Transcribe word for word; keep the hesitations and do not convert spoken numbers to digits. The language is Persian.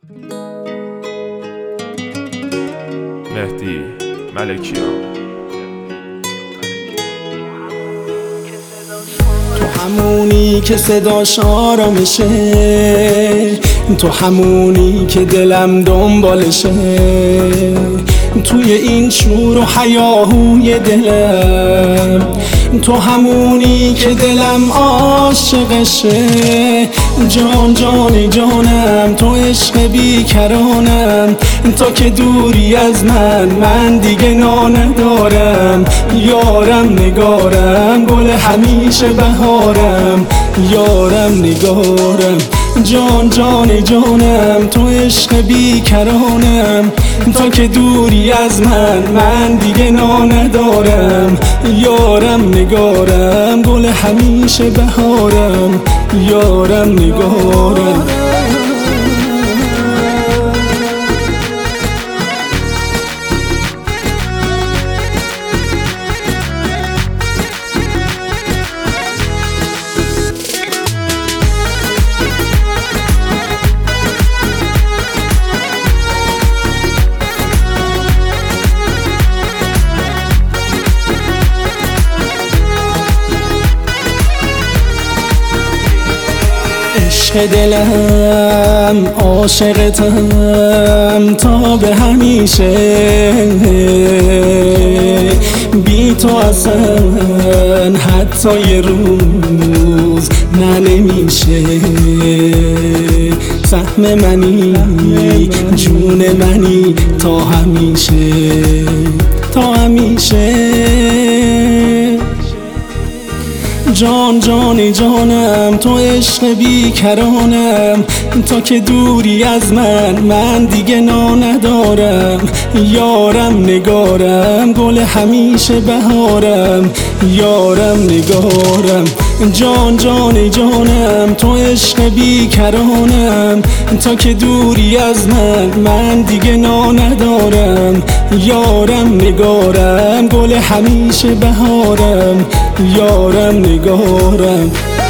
مهدی ملکیان. تو همونی که صداش آرامشه، تو همونی که دلم دنبالشه، توی این شور و هیاهوی دلم، تو همونی که دلم عاشقشه. جان جان جانم، تو عشق بیکرانم، تا که دوری از من من دیگه نا ندارم. یارم نگارم، گل همیشه بهارم، یارم نگارم. جان جان جانم، تو عشق بیکرانم، تا که دوری از من من دیگه نا ندارم. یارم نگارم، گل همیشه بهارم، یارم نگارم. عشق دلم عاشقتم تا به همیشه، بی تو اصلا حتی یه روز نه نمیشه. سهم منی جون منی تا همیشه، تا همیشه. جان جان جانم، تو عشق بیکرانم، تا که دوری از من من دیگه نا ندارم. یارم نگارم، گل همیشه بهارم، یارم نگارم. جان جان جانم، تو عشق بیکرانم، تا که دوری از من من دیگه نا ندارم. یارم نگارم، گل همیشه بهارم، یارم نگارم.